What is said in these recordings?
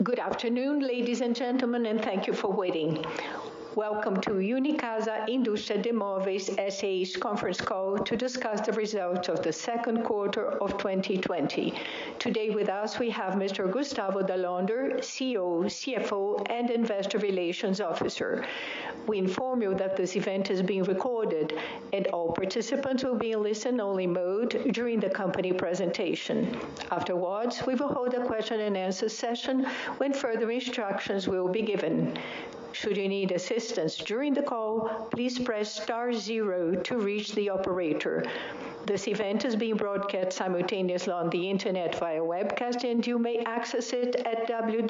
Good afternoon, ladies and gentlemen, and thank you for waiting. Welcome to Unicasa Indústria de Móveis S.A.'s conference call to discuss the results of the second quarter of 2020. Today with us we have Mr. Gustavo D'Alonder, CEO, CFO, and Investor Relations Officer. We inform you that this event is being recorded and all participants will be in listen-only mode during the company presentation. Afterwards, we will hold a question and answer session when further instructions will be given. Should you need assistance during the call, please press *0 to reach the operator. This event is being broadcast simultaneously on the internet via webcast, and you may access it at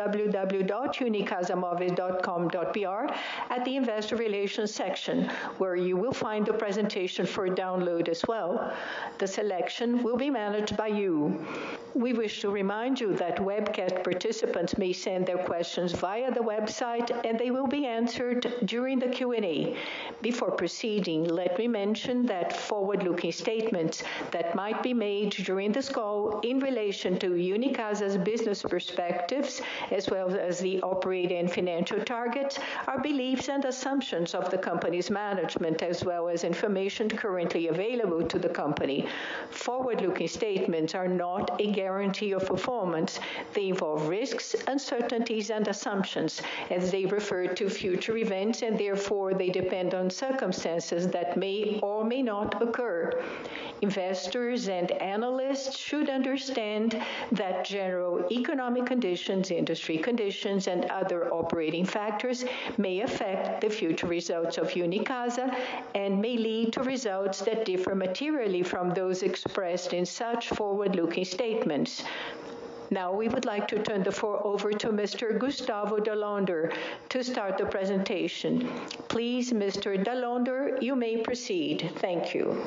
www.unicasamoveis.com.br at the Investor Relations section, where you will find the presentation for download as well. The selection will be managed by you. We wish to remind you that webcast participants may send their questions via the website and they will be answered during the Q&A. Before proceeding, let me mention that forward-looking statements that might be made during this call in relation to Unicasa's business perspectives, as well as the operating and financial targets, are beliefs and assumptions of the company's management, as well as information currently available to the company. Forward-looking statements are not a guarantee of performance. They involve risks, uncertainties, and assumptions as they refer to future events, and therefore they depend on circumstances that may or may not occur. Investors and analysts should understand that general economic conditions, industry conditions, and other operating factors may affect the future results of Unicasa and may lead to results that differ materially from those expressed in such forward-looking statements. Now we would like to turn the floor over to Mr. Gustavo D'Alonder to start the presentation. Please, Mr. D'Alonder, you may proceed. Thank you.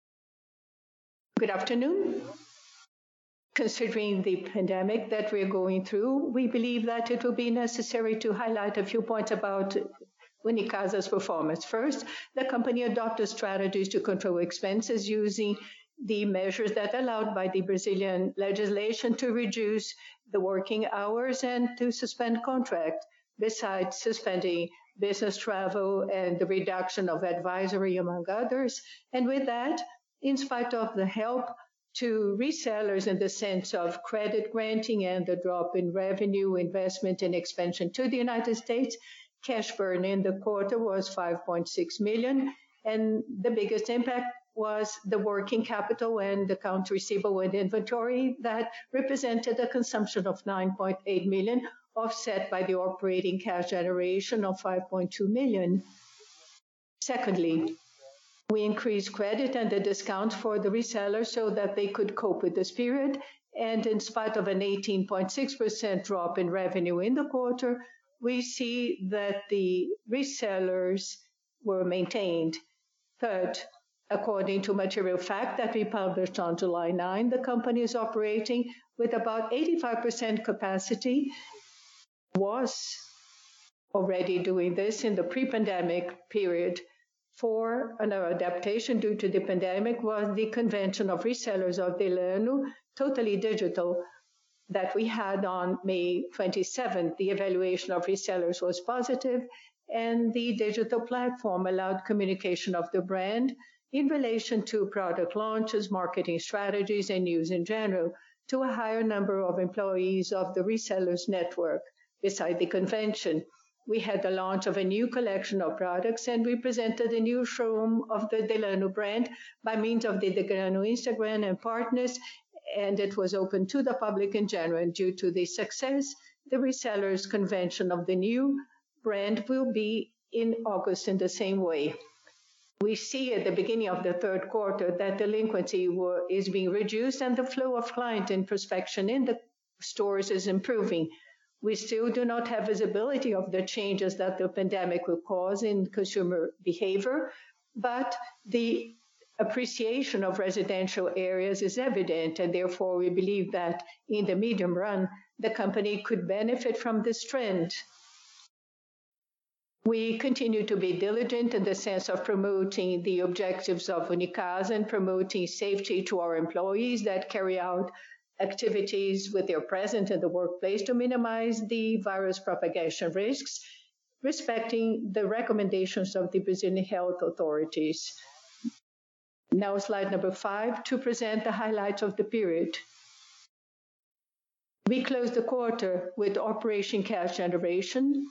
Good afternoon. Considering the pandemic that we're going through, we believe that it will be necessary to highlight a few points about Unicasa's performance. First, the company adopted strategies to control expenses using the measures that are allowed by the Brazilian legislation to reduce the working hours and to suspend contract, besides suspending business travel and the reduction of advisory, among others. And with that, in spite of the help to resellers in the sense of credit granting and the drop in revenue, investment, and expansion to the United States, cash burn in the quarter was 5.6 million, and the biggest impact was the working capital and accounts receivable and inventory that represented a consumption of 9.8 million, offset by the operating cash generation of 5.2 million. Secondly, we increased credit and the discount for the resellers so that they could cope with this period, and in spite of an 18.6% drop in revenue in the quarter, we see that the resellers were maintained. Third, according to Material Fact that we published on July 9, the company is operating with about 85% capacity, was already doing this in the pre-pandemic period. For another adaptation due to the pandemic was the convention of resellers of Delano, totally digital, that we had on May 27th. The evaluation of resellers was positive, and the digital platform allowed communication of the brand in relation to product launches, marketing strategies, and news in general to a higher number of employees of the resellers network. Beside the convention, we had the launch of a new collection of products, and we presented a new showroom of the Delano brand by means of the Delano Instagram and partners, and it was open to the public in general. And due to the success, the resellers convention of the new brand will be in August in the same way. We see at the beginning of the third quarter that delinquency is being reduced and the flow of client introspection in the stores is improving. We still do not have visibility of the changes that the pandemic will cause in consumer behavior, but the appreciation of residential areas is evident, and therefore we believe that in the medium run, the company could benefit from this trend. We continue to be diligent in the sense of promoting the objectives of Unicasa and promoting safety to our employees that carry out activities with their presence in the workplace to minimize the virus propagation risks, respecting the recommendations of the Brazilian health authorities. Now, slide number 5 to present the highlights of the period. We closed the quarter with operation cash generation,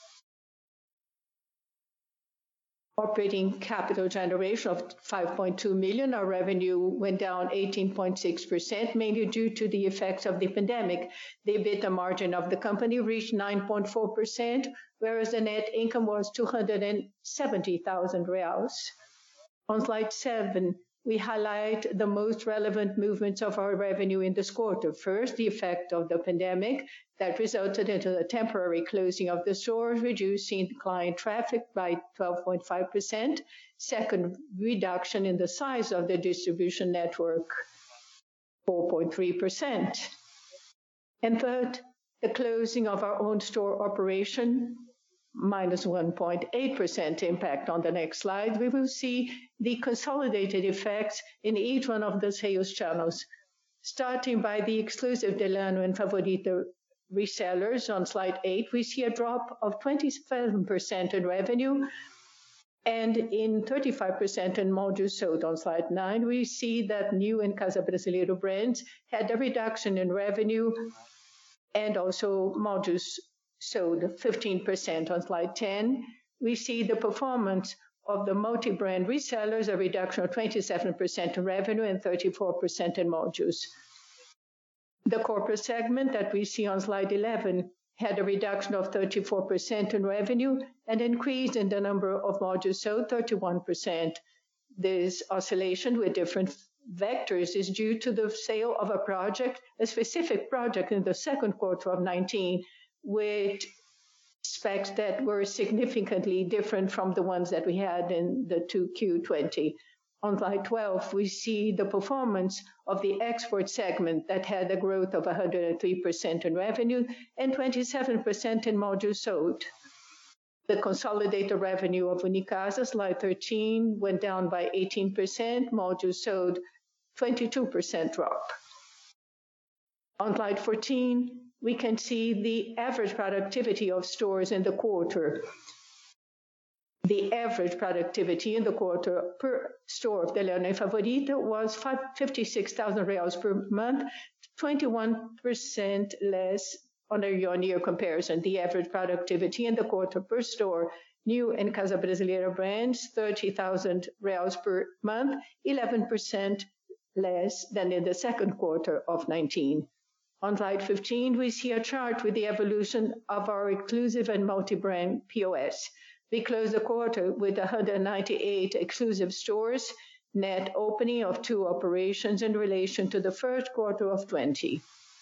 operating capital generation of 5.2 million. Our revenue went down 18.6%, mainly due to the effects of the pandemic. The EBITDA margin of the company reached 9.4%, whereas the net income was 270,000 reais. On slide 7, we highlight the most relevant movements of our revenue in this quarter. First, the effect of the pandemic that resulted into the temporary closing of the stores, reducing client traffic by 12.5%. Second, reduction in the size of the distribution network, 4.3%. And third, the closing of our own store operation, minus 1.8% impact. On the next slide, we will see the consolidated effects in each one of the sales channels. Starting by the exclusive Delano and Favorito resellers on slide 8, we see a drop of 27% in revenue and in 35% in modules sold. On slide 9, we see that New and Casa Brasileiro brands had a reduction in revenue and also modules sold 15%. On slide 10, we see the performance of the multi-brand resellers, a reduction of 27% in revenue and 34% in modules. The corporate segment that we see on slide 11 had a reduction of 34% in revenue and increase in the number of modules sold 31%. This oscillation with different vectors is due to the sale of a specific project in the second quarter of 2019, with specs that were significantly different from the ones that we had in the 2Q20. On slide 12, we see the performance of the export segment that had a growth of 103% in revenue and 27% in modules sold. The consolidated revenue of Unicasa, slide 13, went down by 18%, modules sold 22% drop. On slide 14, we can see the average productivity of stores in the quarter. The average productivity in the quarter per store of Delano and Favorito was 56,000 reais per month, 21% less on a year-on-year comparison. The average productivity in the quarter per store, New and Casa Brasileira brands, 30,000 reais per month, 11% less than in the second quarter of 19. On slide 15, we see a chart with the evolution of our exclusive and multi-brand POS. We closed the quarter with 198 exclusive stores, net opening of 2 operations in relation to the first quarter of 20.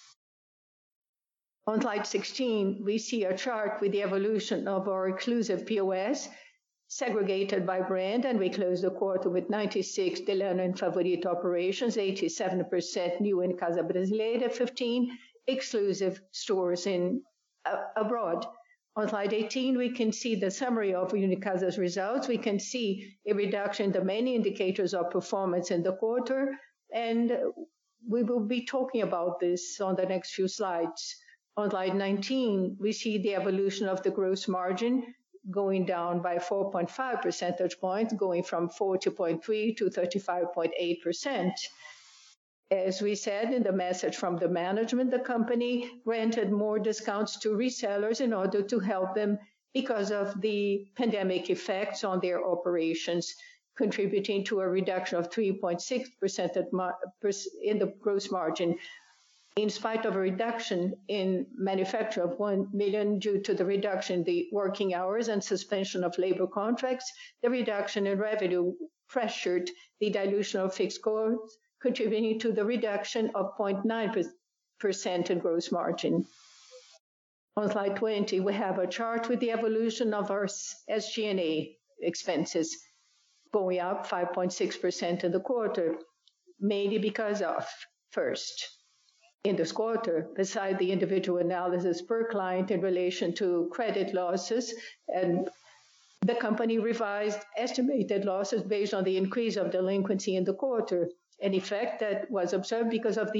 On slide 16, we see a chart with the evolution of our exclusive POS, segregated by brand, and we closed the quarter with 96 Delano and Favorito operations, 87% New and Casa Brasileira, 15 exclusive stores in abroad. On slide 18, we can see the summary of Unicasa's results. We can see a reduction in the many indicators of performance in the quarter, and we will be talking about this on the next few slides. On slide 19, we see the evolution of the gross margin going down by 4.5 percentage points, going from 40.3 to 35.8%. As we said in the message from the management, the company granted more discounts to resellers in order to help them because of the pandemic effects on their operations, contributing to a reduction of 3.6% in the gross margin. In spite of a reduction in manufacture of 1 million due to the reduction in the working hours and suspension of labor contracts, the reduction in revenue pressured the dilution of fixed costs, contributing to the reduction of 0.9% in gross margin. On slide 20, we have a chart with the evolution of our SG&A expenses, going up 5.6% in the quarter, mainly because of, first, in this quarter, beside the individual analysis per client in relation to credit losses, and the company revised estimated losses based on the increase of delinquency in the quarter, an effect that was observed because of the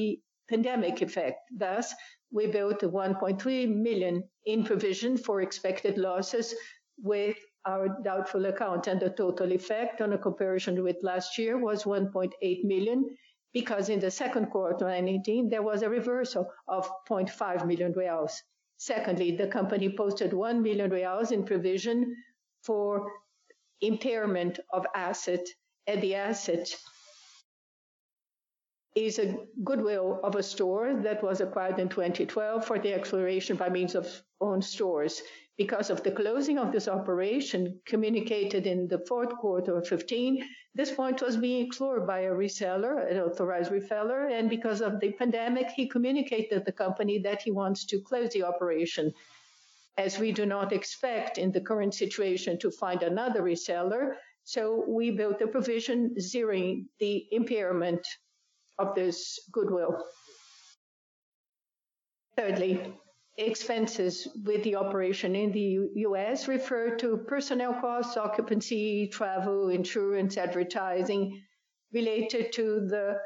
pandemic effect. Thus, we built 1.3 million in provision for expected losses with our doubtful account, and the total effect on a comparison with last year was 1.8 million, because in the second quarter 2019 there was a reversal of 0.5 million reals. Secondly, the company posted 1 million reals in provision for impairment of asset, and the asset is a goodwill of a store that was acquired in 2012 for the exploration by means of own stores. Because of the closing of this operation communicated in the fourth quarter of 15, this point was being explored by a reseller, an authorized reseller, and because of the pandemic, he communicated to the company that he wants to close the operation. As we do not expect in the current situation to find another reseller, so we built a provision zeroing the impairment of this goodwill. Thirdly, expenses with the operation in the U.S. refer to personnel costs, occupancy, travel, insurance, advertising, related to the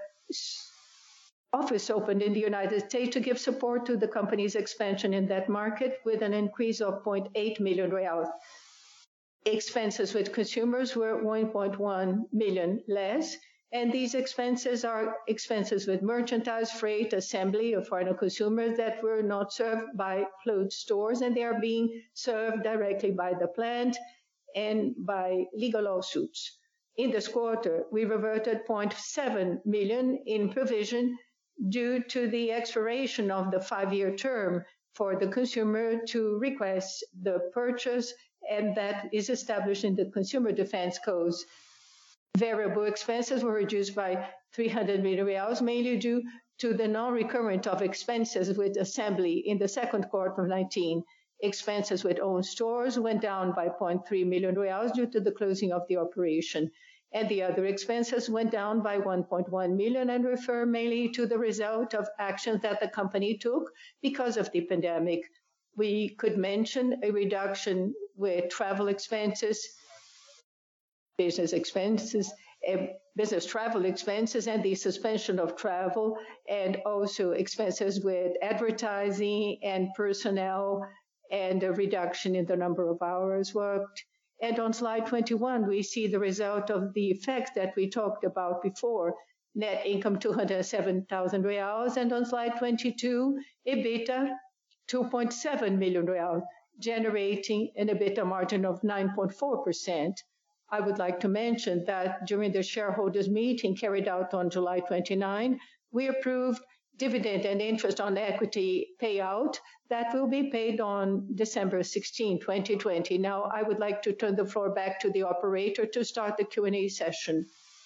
office opened in the United States to give support to the company's expansion in that market with an increase of 0.8 million real. Expenses with consumers were 1.1 million less, and these expenses are expenses with merchandise, freight, assembly of final consumers that were not served by closed stores, and they are being served directly by the plant and by legal lawsuits. In this quarter, we reverted 0.7 million in provision due to the expiration of the 5-year term for the consumer to request the purchase, and that is established in the Consumer Defense Codes. Variable expenses were reduced by 300 million reais, mainly due to the non-recurrent of expenses with assembly in the second quarter of 19. Expenses with own stores went down by 0.3 million reais due to the closing of the operation. And the other expenses went down by 1.1 million and refer mainly to the result of actions that the company took because of the pandemic. We could mention a reduction with travel expenses, business expenses, business travel expenses, and the suspension of travel, and also expenses with advertising and personnel, and a reduction in the number of hours worked. And on slide 21, we see the result of the effects that we talked about before. Net income, 207,000 reals, and on slide 22, EBITDA, 2.7 million reals, generating an EBITDA margin of 9.4%. I would like to mention that during the shareholders meeting carried out on July 29, we approved dividend and interest on equity payout that will be paid on December 16, 2020. Now, I would like to turn the floor back to the operator to start the Q&A session.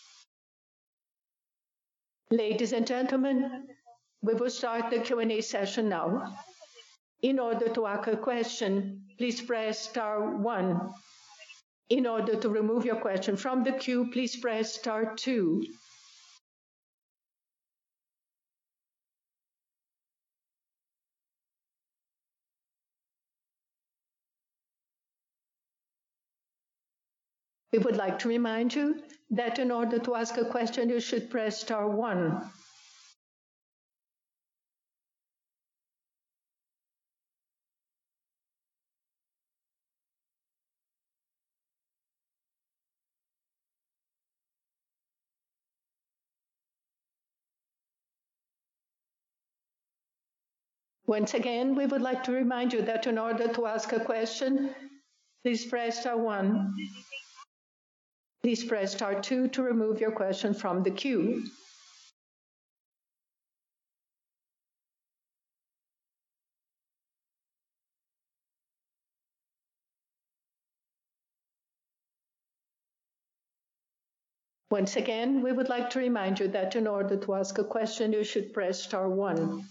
Ladies and gentlemen, we will start the Q&A session now. In order to ask a question, please press *1. In order to remove your question from the queue, please press *2. We would like to remind you that in order to ask a question, you should press *1. Once again, we would like to remind you that in order to ask a question, please press *1. Please press *2 to remove your question from the queue. Once again, we would like to remind you that in order to ask a question, you should press *1.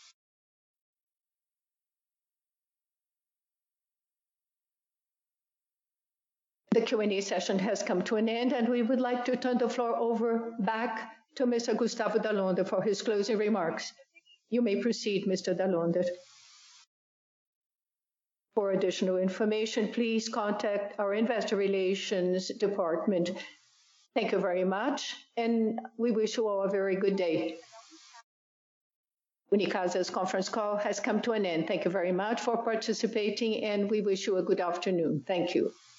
The Q&A session has come to an end, and we would like to turn the floor over back to Mr. Gustavo D'Alonda for his closing remarks. You may proceed, Mr. D'Alonda. For additional information, please contact our Investor Relations Department. Thank you very much, and we wish you all a very good day. Unicasa's conference call has come to an end. Thank you very much for participating, and we wish you a good afternoon. Thank you.